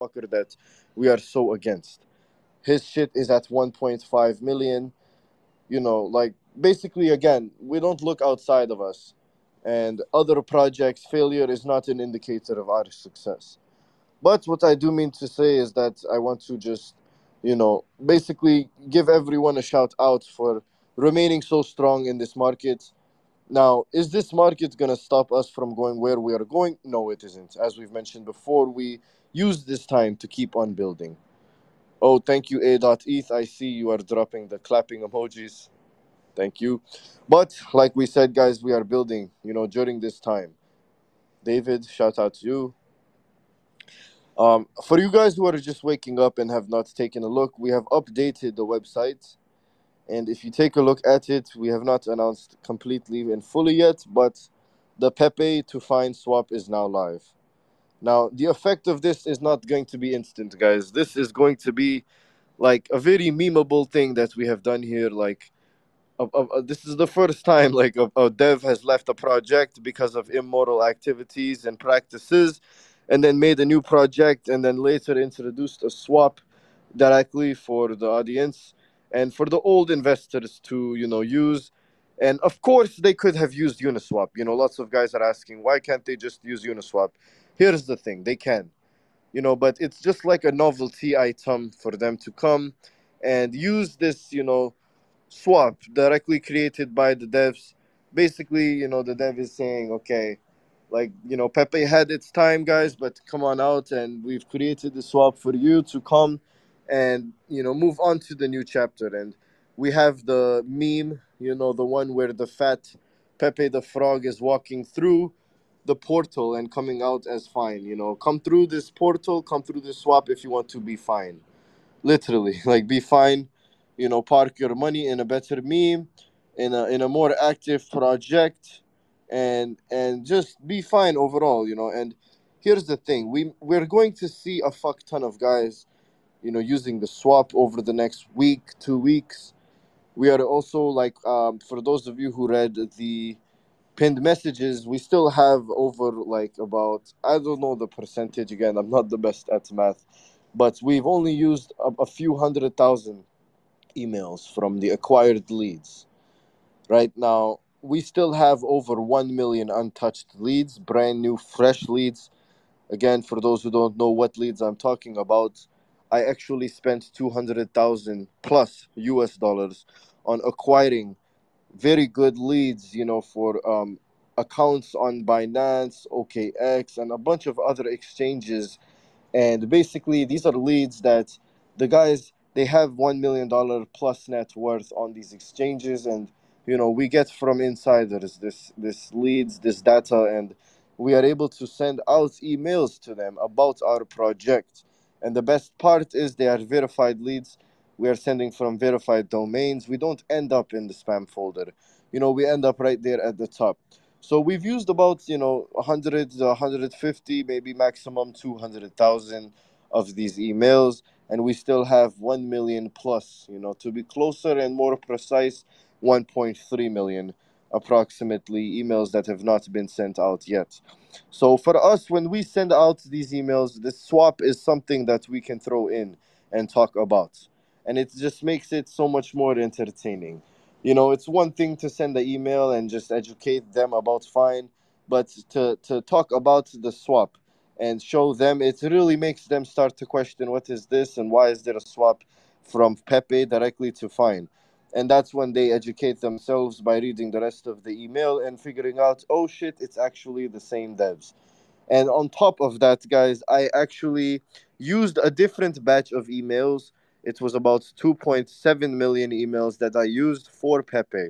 fucker that we are so against. His shit is at 1.5 million. Like basically, again, we don't look outside of us. And other projects' failure is not an indicator of our success. But what I do mean to say is that I want to just, basically give everyone a shout out for remaining so strong in this market. Now, is this market going to stop us from going where we are going? No, it isn't. As we've mentioned before, we use this time to keep on building. Oh, thank you, A.ETH. I see you are dropping the clapping emojis. Thank you. But like we said, guys, we are building, during this time. David, shout out to you. For you guys who are just waking up and have not taken a look, we have updated the website. And if you take a look at it, we have not announced completely and fully yet, but the Pepe to find swap is now live. Now, the effect of this is not going to be instant, guys. This is going to be like a very memeable thing that we have done here. Like, this is the first time like a dev has left a project because of immoral activities and practices, and then made a new project, and then later introduced a swap directly for the audience and for the old investors to use. And of course they could have used Uniswap. Lots of guys are asking, why can't they just use Uniswap? Here's the thing, they can, but it's just like a novelty item for them to come and use this, swap directly created by the devs. Basically, the dev is saying, okay, like, Pepe had its time, guys, but come on out, and we've created the swap for you to come and, move on to the new chapter. And we have the meme, the one where the fat Pepe the Frog is walking through the portal and coming out as fine. Come through this portal, come through this swap if you want to be fine. Literally, like, be fine. Park your money in a better meme, in a more active project, and just be fine overall. And here's the thing, we're going to see a fuck ton of guys, using the swap over the next week, 2 weeks. We are also like, for those of you who read the pinned messages, we still have over like about, I don't know the percentage, again, I'm not the best at math, but we've only used a few 100,000 emails from the acquired leads. Right now, we still have over 1 million untouched leads, brand new, fresh leads. Again, for those who don't know what leads I'm talking about, I actually spent 200,000 plus US dollars on acquiring very good leads, for accounts on Binance, OKX, and a bunch of other exchanges. And basically, these are leads that the guys, they have $1 million plus net worth on these exchanges, and we get from insiders this leads, this data, and we are able to send out emails to them about our project. And the best part is they are verified leads. We are sending from verified domains. We don't end up in the spam folder. We end up right there at the top. So we've used about 100, 150, maybe maximum 200,000 of these emails, and we still have 1 million plus. To be closer and more precise, 1.3 million approximately emails that have not been sent out yet. So for us, when we send out these emails, the swap is something that we can throw in and talk about, and it just makes it so much more entertaining. It's one thing to send an email and just educate them about fine, but to talk about the swap and show them, it really makes them start to question, what is this and why is there a swap from Pepe directly to fine. And that's when they educate themselves by reading the rest of the email and figuring out, oh shit, it's actually the same devs. And on top of that, guys, I actually used a different batch of emails. It was about 2.7 million emails that I used for Pepe.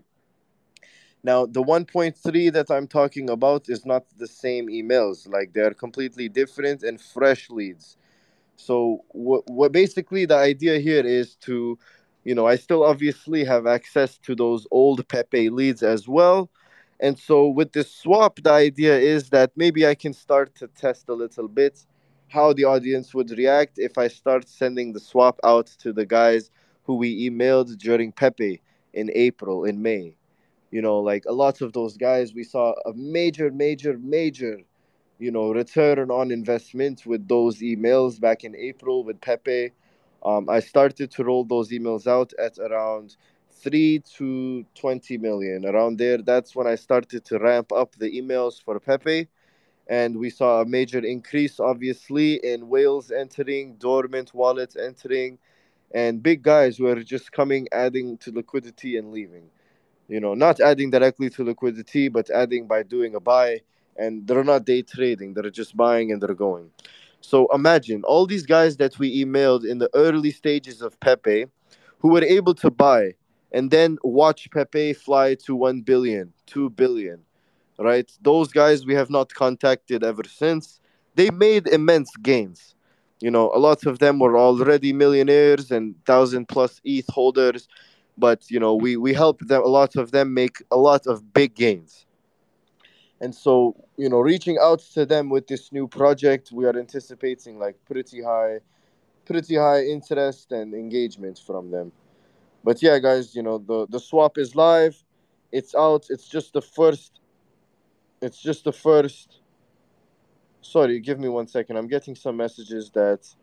Now, the 1.3 that I'm talking about is not the same emails. Like, they're completely different and fresh leads. So, what basically the idea here is to, I still obviously have access to those old Pepe leads as well. And so, with this swap, the idea is that maybe I can start to test a little bit how the audience would react if I start sending the swap out to the guys who we emailed during Pepe in April, in May. Like a lot of those guys, we saw a major, major, major, return on investment with those emails back in April with Pepe. I started to roll those emails out at around 3 to 20 million around there. That's when I started to ramp up the emails for Pepe, and we saw a major increase, obviously, in whales entering, dormant wallets entering, and big guys who are just coming, adding to liquidity and leaving. Not adding directly to liquidity, but adding by doing a buy. And they're not day trading, they're just buying and they're going. So imagine all these guys that we emailed in the early stages of Pepe who were able to buy and then watch Pepe fly to 1 billion, 2 billion, right? Those guys we have not contacted ever since. They made immense gains. A lot of them were already millionaires and 1,000+ ETH holders, but we helped them, a lot of them, make a lot of big gains. And so, reaching out to them with this new project, we are anticipating like pretty high interest and engagement from them. But yeah, guys, the swap is live. It's out. It's just the first. Sorry, give me 1 second. I'm getting some messages that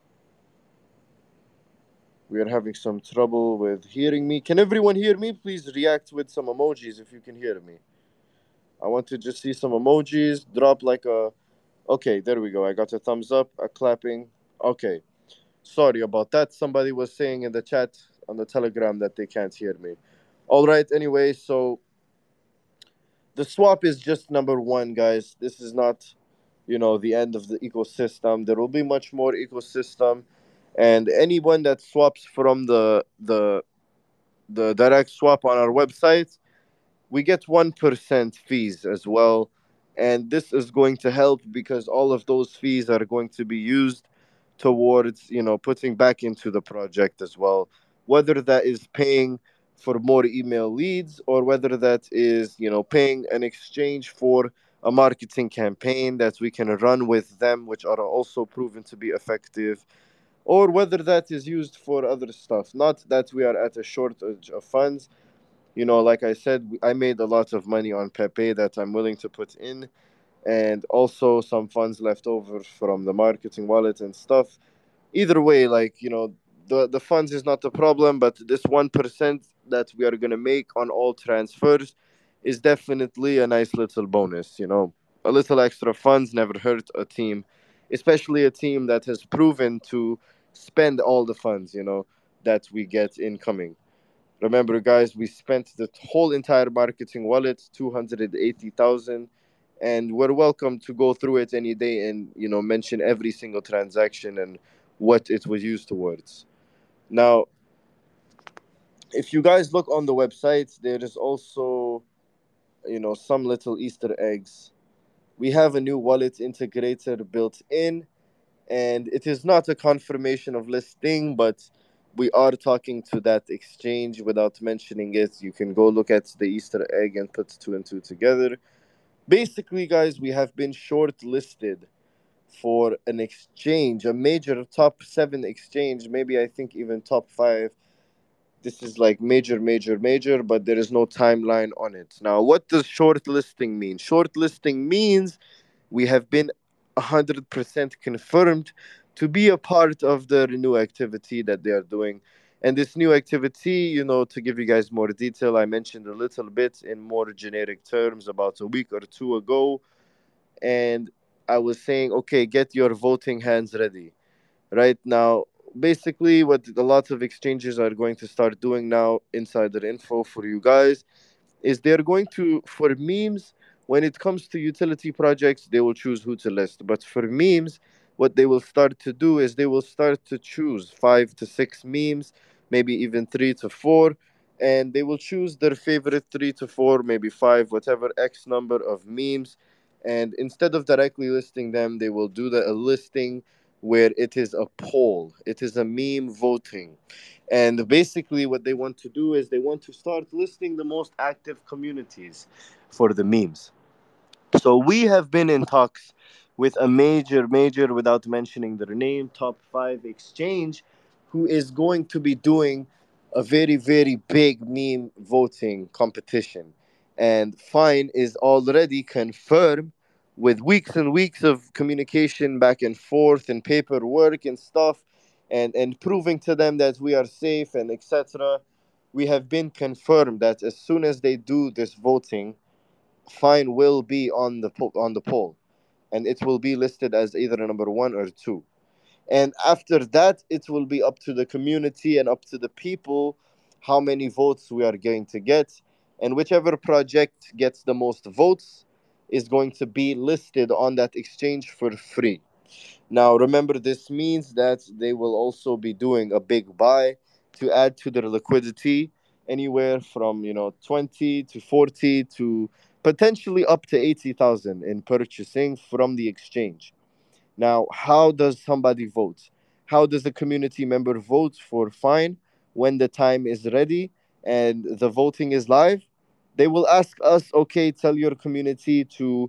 we are having some trouble with hearing me. Can everyone hear me? Please react with some emojis if you can hear me. I want to just see some emojis. Drop like a. Okay, there we go. I got a thumbs up, a clapping. Okay. Sorry about that. Somebody was saying in the chat on the Telegram that they can't hear me. All right, anyway, so the swap is just number one, guys. This is not, the end of the ecosystem. There will be much more ecosystem, and anyone that swaps from the direct swap on our website, we get 1% fees as well. And this is going to help because all of those fees are going to be used towards, putting back into the project as well. Whether that is paying for more email leads, or whether that is, paying an exchange for a marketing campaign that we can run with them, which are also proven to be effective, or whether that is used for other stuff. Not that we are at a shortage of funds. Like I said, I made a lot of money on Pepe that I'm willing to put in, and also some funds left over from the marketing wallet and stuff. Either way, like, the funds is not the problem, but this 1% that we are going to make on all transfers is definitely a nice little bonus. A little extra funds never hurt a team, especially a team that has proven to spend all the funds, that we get incoming. Remember, guys, we spent the whole entire marketing wallet, 280,000, and we're welcome to go through it any day and mention every single transaction and what it was used towards. Now, if you guys look on the website, there is also some little Easter eggs. We have a new wallet integrator built in, and it is not a confirmation of listing, but we are talking to that exchange without mentioning it. You can go look at the Easter egg and put two and two together. Basically, guys, we have been shortlisted for an exchange, a major top seven exchange, maybe I think even top five. This is like major, major, major, but there is no timeline on it. Now, what does shortlisting mean? Shortlisting means we have been 100% confirmed to be a part of the new activity that they are doing. And this new activity, to give you guys more detail, I mentioned a little bit in more generic terms about a week or two ago. And I was saying, okay, get your voting hands ready. Right now, basically, what a lot of exchanges are going to start doing now, insider info for you guys, is they're going to, for memes, when it comes to utility projects, they will choose who to list. But for memes, what they will start to do is they will start to choose 5 to 6 memes, maybe even 3 to 4, and they will choose their favorite 3 to 4, maybe five, whatever X number of memes. And instead of directly listing them, they will do a listing where it is a poll, it is a meme voting. And basically, what they want to do is they want to start listing the most active communities for the memes. So we have been in talks with a major, without mentioning their name, top five exchange, who is going to be doing a very, very big meme voting competition. And Fine is already confirmed with weeks and weeks of communication back and forth and paperwork and stuff, and proving to them that we are safe and etc. We have been confirmed that as soon as they do this voting, Fine will be on the poll, and it will be listed as either number one or two. And after that, it will be up to the community and up to the people how many votes we are going to get. And whichever project gets the most votes is going to be listed on that exchange for free. Now, remember, this means that they will also be doing a big buy to add to their liquidity, anywhere from 20 to 40 to potentially up to 80,000 in purchasing from the exchange. Now, how does somebody vote? How does a community member vote for fine when the time is ready and the voting is live? They will ask us, okay, tell your community to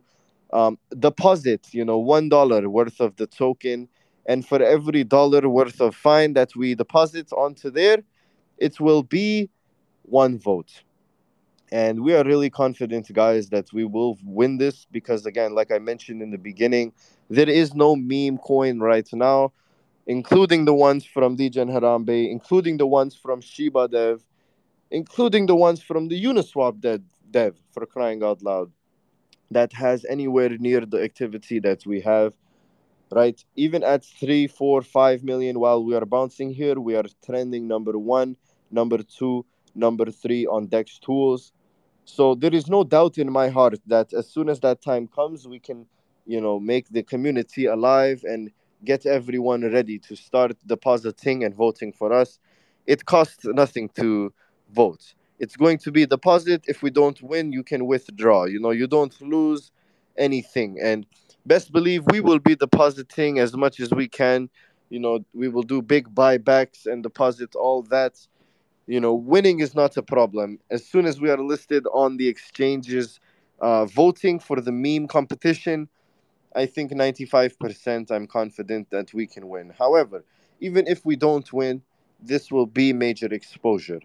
deposit, $1 worth of the token, and for every dollar worth of fine that we deposit onto there, it will be one vote. And we are really confident, guys, that we will win this because, again, like I mentioned in the beginning, there is no meme coin right now, including the ones from Degen Harambe, including the ones from Shiba Dev, including the ones from the Uniswap dev, for crying out loud, that has anywhere near the activity that we have, right? Even at 3, 4, 5 million, while we are bouncing here, we are trending number one, number two, number three on Dex tools. So there is no doubt in my heart that as soon as that time comes, we can, make the community alive and get everyone ready to start depositing and voting for us. It costs nothing to vote. It's going to be deposit. If we don't win, you can withdraw. You don't lose anything. And best believe we will be depositing as much as we can. We will do big buybacks and deposit all that. Winning is not a problem. As soon as we are listed on the exchanges, voting for the meme competition, I think 95% I'm confident that we can win. However, even if we don't win, this will be major exposure.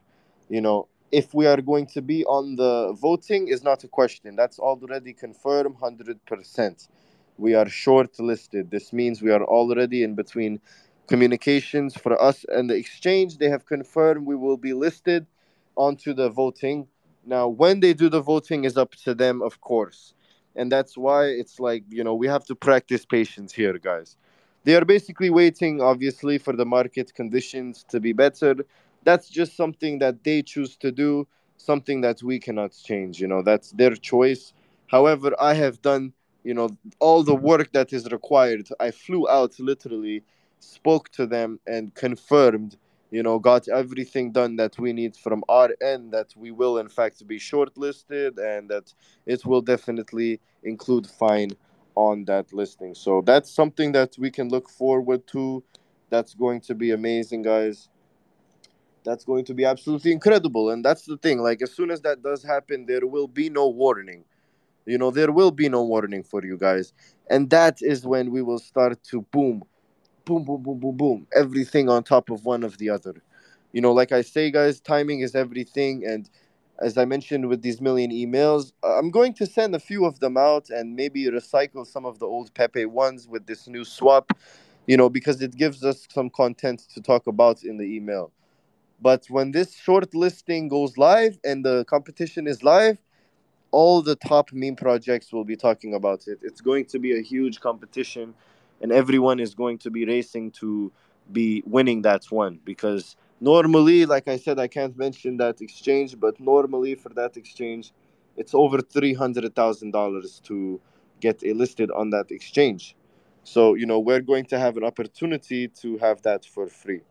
If we are going to be on the voting is not a question. That's already confirmed 100%. We are shortlisted. This means we are already in between communications for us and the exchange. They have confirmed we will be listed onto the voting. Now, when they do the voting is up to them, of course, and that's why it's like we have to practice patience here, guys. They are basically waiting, obviously, for the market conditions to be better. That's just something that they choose to do, something that we cannot change. That's their choice. However, I have done all the work that is required. I flew out, literally spoke to them and confirmed, got everything done that we need from our end, that we will in fact be shortlisted and that it will definitely include fine on that listing. So that's something that we can look forward to. That's going to be amazing, guys. That's going to be absolutely incredible. And that's the thing. Like, as soon as that does happen, there will be no warning. There will be no warning for you guys. And that is when we will start to boom, boom, boom, boom, boom, boom, everything on top of one of the other. Like I say, guys, timing is everything. And as I mentioned with these million emails, I'm going to send a few of them out and maybe recycle some of the old Pepe ones with this new swap, because it gives us some content to talk about in the email. But when this short listing goes live and the competition is live, all the top meme projects will be talking about it. It's going to be a huge competition, and everyone is going to be racing to be winning that one. Because normally, like I said, I can't mention that exchange, but normally for that exchange, it's over $300,000 to get listed on that exchange. So, we're going to have an opportunity to have that for free.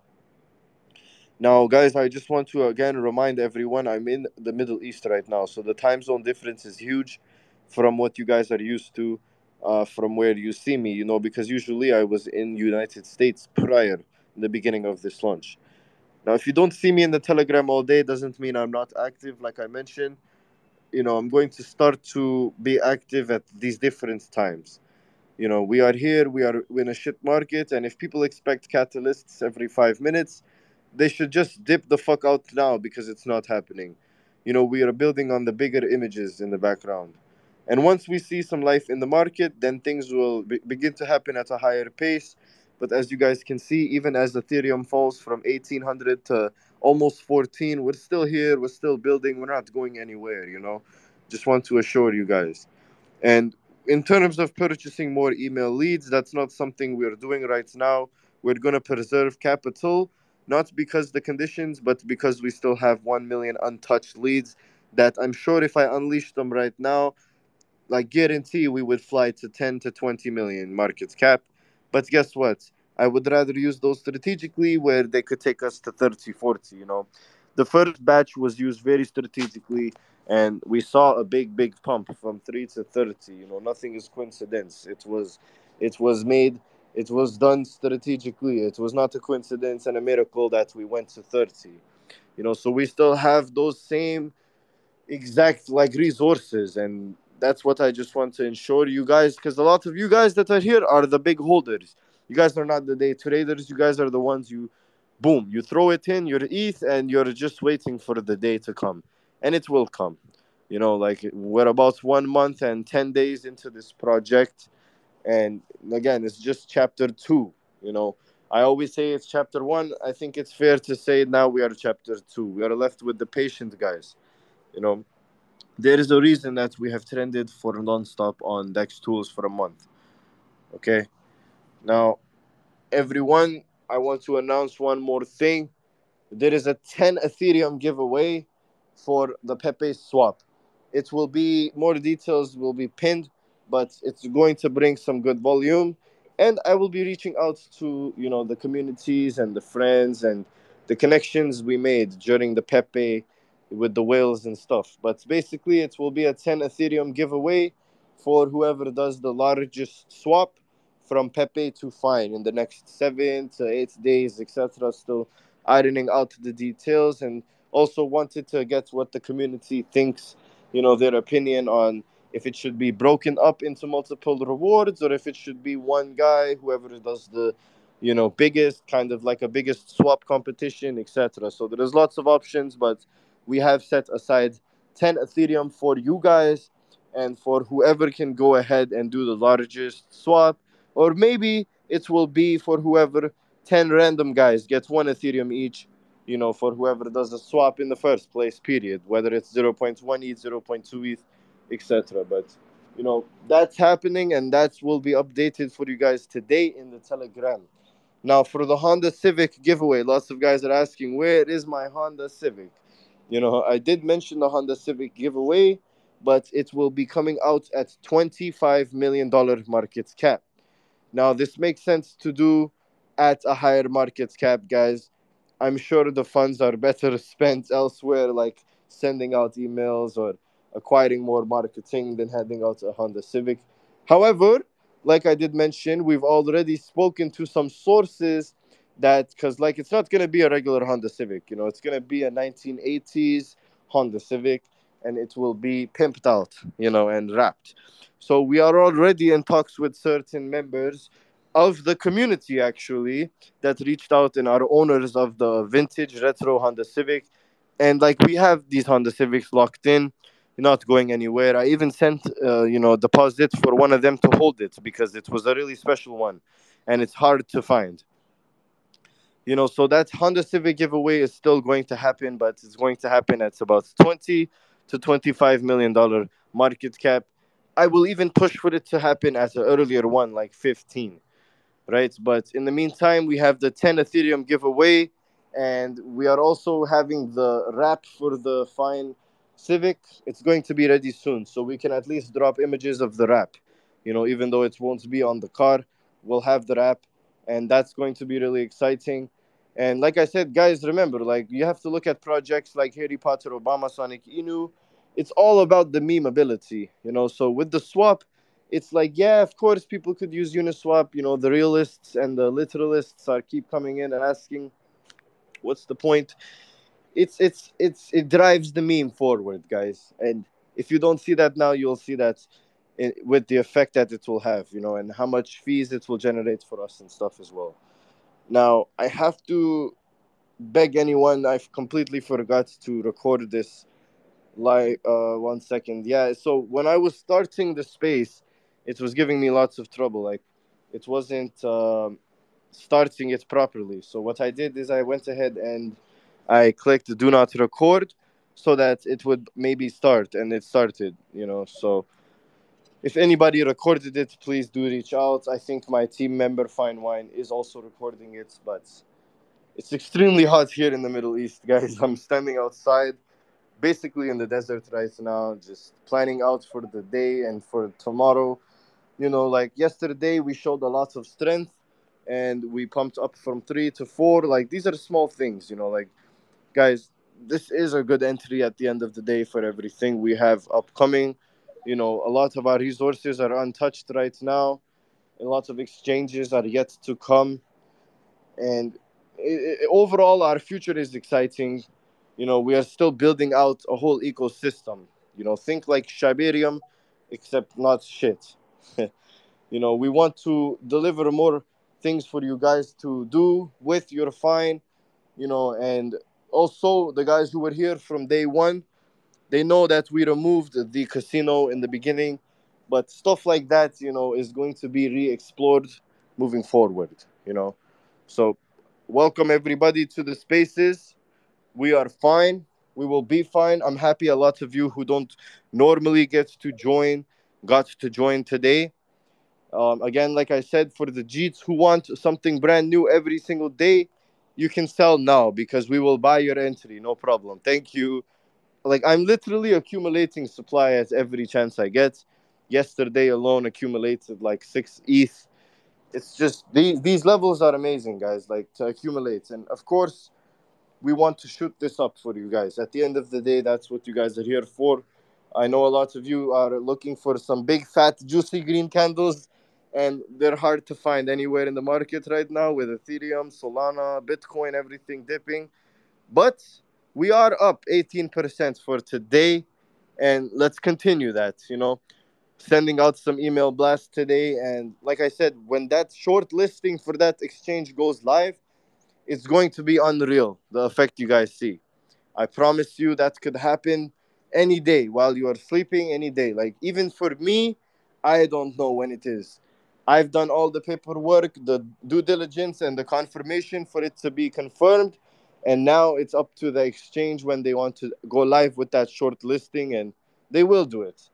Now, guys, I just want to again remind everyone I'm in the Middle East right now, so the time zone difference is huge from what you guys are used to, from where you see me. Because usually I was in United States prior in the beginning of this launch. Now, if you don't see me in the Telegram all day, doesn't mean I'm not active. Like I mentioned, I'm going to start to be active at these different times. We are here, we are in a shit market, and if people expect catalysts every 5 minutes, they should just dip the fuck out now because it's not happening. We are building on the bigger images in the background. And once we see some life in the market, then things will begin to happen at a higher pace. But as you guys can see, even as Ethereum falls from 1800 to almost 14, we're still here, we're still building, we're not going anywhere, you know. Just want to assure you guys. And in terms of purchasing more email leads, that's not something we're doing right now. We're going to preserve capital, not because the conditions, but because we still have 1 million untouched leads that I'm sure if I unleash them right now, like guarantee we would fly to 10 to 20 million market cap. But guess what? I would rather use those strategically where they could take us to 30, 40, you know. The first batch was used very strategically and we saw a big pump from 3 to 30, you know. Nothing is coincidence. It was made, it was done strategically. It was not a coincidence and a miracle that we went to 30. You know, so we still have those same exact like resources, and that's what I just want to ensure you guys, because a lot of you guys that are here are the big holders. You guys are not the day traders. You guys are the ones, you boom, you throw it in your ETH and you're just waiting for the day to come, and it will come. You know, like we're about 1 month and 10 days into this project, and again, it's just chapter 2. You know, I always say it's chapter 1. I think it's fair to say now we are chapter 2. We are left with the patient guys. You know, there is a reason that we have trended for non-stop on Dex tools for a month. Okay. Now, everyone, I want to announce one more thing. There is a 10 Ethereum giveaway for the Pepe swap. It will be, more details will be pinned, but it's going to bring some good volume. And I will be reaching out to, you know, the communities and the friends and the connections we made during the Pepe with the whales and stuff. But basically, it will be a 10 Ethereum giveaway for whoever does the largest swap from Pepe to Fine in the next 7 to 8 days, etc. Still ironing out the details, and also wanted to get what the community thinks, you know, their opinion on if it should be broken up into multiple rewards or if it should be one guy, whoever does the, you know, biggest, kind of like a biggest swap competition, etc. So there's lots of options, but we have set aside 10 Ethereum for you guys and for whoever can go ahead and do the largest swap, or maybe it will be for whoever 10 random guys get 1 Ethereum each, you know, for whoever does the swap in the first place, period, whether it's zero point 0.1 ETH, zero point 0.2 ETH, etc. But, you know, that's happening and that will be updated for you guys today in the Telegram. Now, for the Honda Civic giveaway, lots of guys are asking, where is my Honda Civic? You know, I did mention the Honda Civic giveaway, but it will be coming out at $25 million market cap. Now, this makes sense to do at a higher market cap, guys. I'm sure the funds are better spent elsewhere, like sending out emails or acquiring more marketing than handing out a Honda Civic. However, like I did mention, we've already spoken to some sources that, because like it's not going to be a regular Honda Civic, you know, it's going to be a 1980s Honda Civic, and it will be pimped out, you know, and wrapped. So we are already in talks with certain members of the community, actually, that reached out and are owners of the vintage retro Honda Civic. And like we have these Honda Civics locked in, not going anywhere. I even sent, you know, deposits for one of them to hold it because it was a really special one, and it's hard to find. You know, so that Honda Civic giveaway is still going to happen, but it's going to happen at about 20 to $25 million market cap. I will even push for it to happen at an earlier one, like 15, right? But in the meantime, we have the 10 Ethereum giveaway, and we are also having the wrap for the Fine Civic. It's going to be ready soon, so we can at least drop images of the wrap. You know, even though it won't be on the car, we'll have the wrap, and that's going to be really exciting. And like I said, guys, remember, like you have to look at projects like Harry Potter, Obama, Sonic Inu. It's all about the meme ability, you know. So with the swap, it's like, yeah, of course, people could use Uniswap. You know, the realists and the literalists are keep coming in and asking, what's the point? It drives the meme forward, guys. And if you don't see that now, you'll see that with the effect that it will have, you know, and how much fees it will generate for us and stuff as well. Now, I have to beg anyone. I've completely forgot to record this Like, 1 second. Yeah. So when I was starting the space, it was giving me lots of trouble. Like, it wasn't starting it properly. So what I did is I went ahead and I clicked "Do not record," so that it would maybe start, and it started. So if anybody recorded it, please do reach out. I think my team member Fine Wine is also recording it, but it's extremely hot here in the Middle East, guys. I'm standing outside, basically in the desert right now, just planning out for the day and for tomorrow. Like yesterday, we showed a lot of strength and we pumped up from 3 to 4. Like, these are small things, like, guys, this is a good entry at the end of the day for everything we have upcoming. A lot of our resources are untouched right now, a lot of exchanges are yet to come. And overall, our future is exciting. We are still building out a whole ecosystem. Think like Shiberium, except not shit. We want to deliver more things for you guys to do with your fine, and also the guys who were here from day one, they know that we removed the casino in the beginning, but stuff like that, is going to be re-explored moving forward. So welcome everybody to the spaces. We are fine. We will be fine. I'm happy a lot of you who don't normally get to join got to join today. Again, like I said, for the Jeets who want something brand new every single day, you can sell now because we will buy your entry, no problem. Thank you. Like, I'm literally accumulating supply at every chance I get. Yesterday alone accumulated like 6 ETH. It's just these levels are amazing, guys. Like, to accumulate, and of course we want to shoot this up for you guys. At the end of the day, that's what you guys are here for. I know a lot of you are looking for some big, fat, juicy green candles, and they're hard to find anywhere in the market right now with Ethereum, Solana, Bitcoin, everything dipping. But we are up 18% for today, and let's continue that. Sending out some email blasts today. And like I said, when that short listing for that exchange goes live, it's going to be unreal, the effect you guys see. I promise you that could happen any day while you are sleeping, any day. Like, even for me, I don't know when it is. I've done all the paperwork, the due diligence, and the confirmation for it to be confirmed. And now it's up to the exchange when they want to go live with that short listing, and they will do it.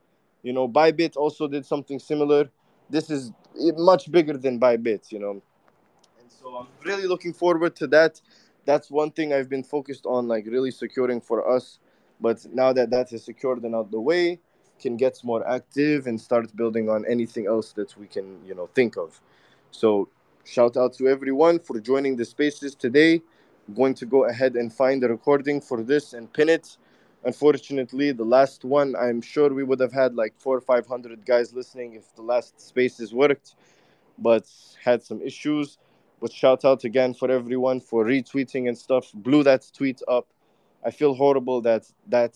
Bybit also did something similar. This is much bigger than Bybit. And so I'm really looking forward to that. That's one thing I've been focused on, like, really securing for us. But now that that is secured and out the way, can get more active and start building on anything else that we can, think of. So shout out to everyone for joining the spaces today. I'm going to go ahead and find the recording for this and pin it. Unfortunately, the last one, I'm sure we would have had like 400 or 500 guys listening if the last spaces worked, but had some issues. But shout out again for everyone for retweeting and stuff. Blew that tweet up. I feel horrible that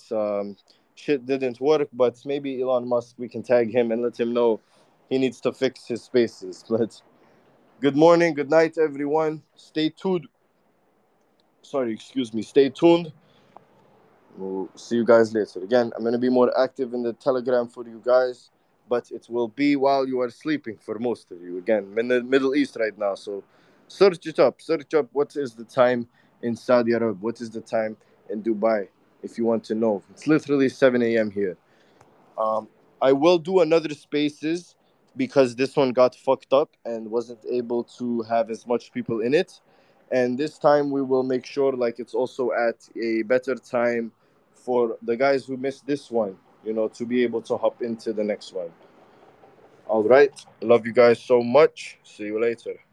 shit didn't work, but maybe Elon Musk, we can tag him and let him know he needs to fix his spaces. But good morning, good night, everyone. Stay tuned. Sorry, excuse me. Stay tuned. We'll see you guys later. Again, I'm going to be more active in the Telegram for you guys, but it will be while you are sleeping for most of you. Again, I'm in the Middle East right now, so search it up. Search up what is the time in Saudi Arabia, what is the time in Dubai, if you want to know. It's literally 7 a.m. here. Um, I will do another spaces because this one got fucked up and wasn't able to have as much people in it. And this time we will make sure like it's also at a better time for the guys who missed this one, to be able to hop into the next one. All right. Love you guys so much. See you later.